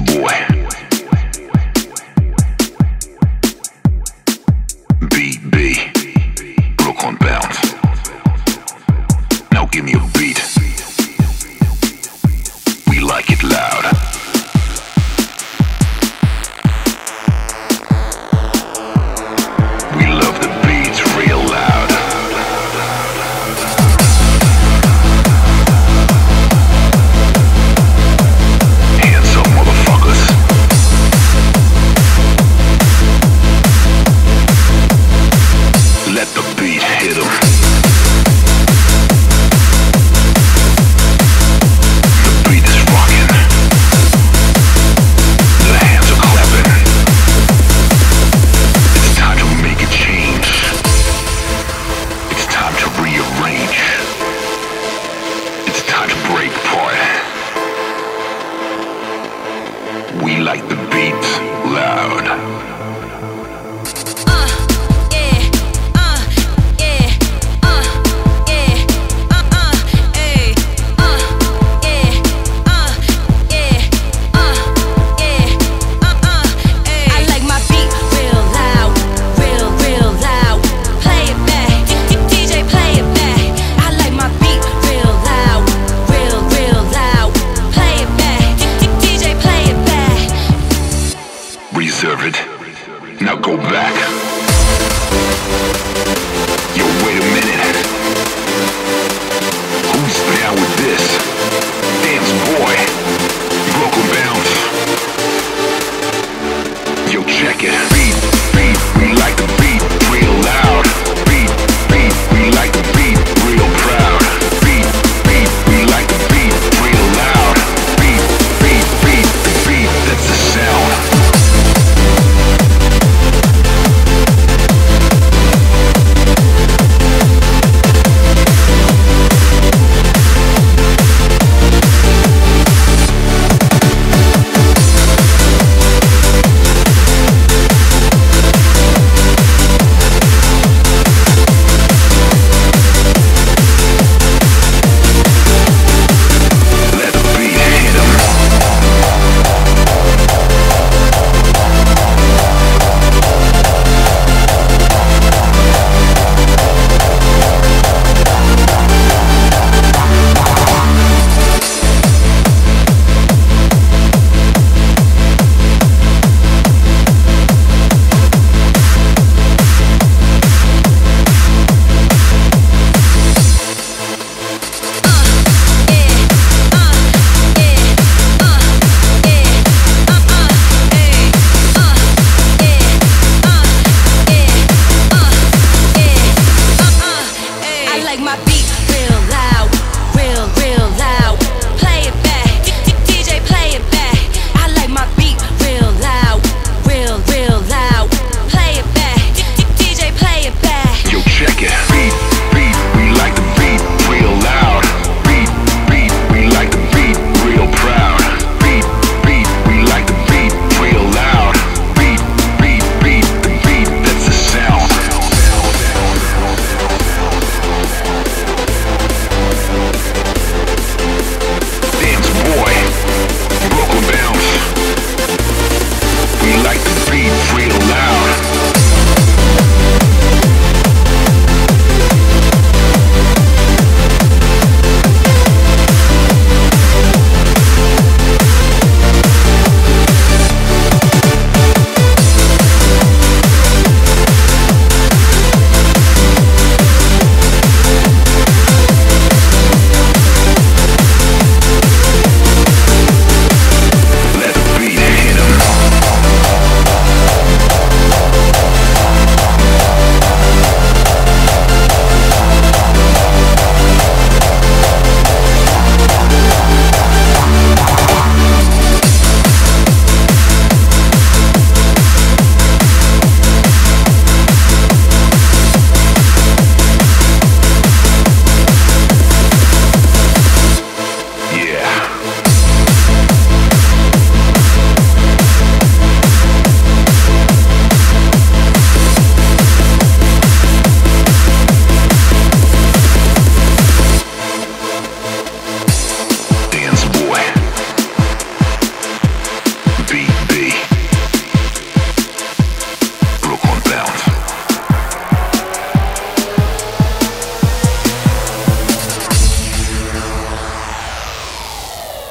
boy. BB, Brooklyn bound. Now give me a beat. We like it loud. We love the beats real loud. Hands up, motherfuckers. Let the beat hit 'em. The beat is rocking. The hands are clapping. It's time to make a change. It's time to rearrange. It's time to break apart. We like the beats loud. Real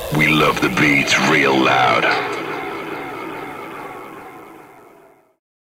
We love the beats real loud.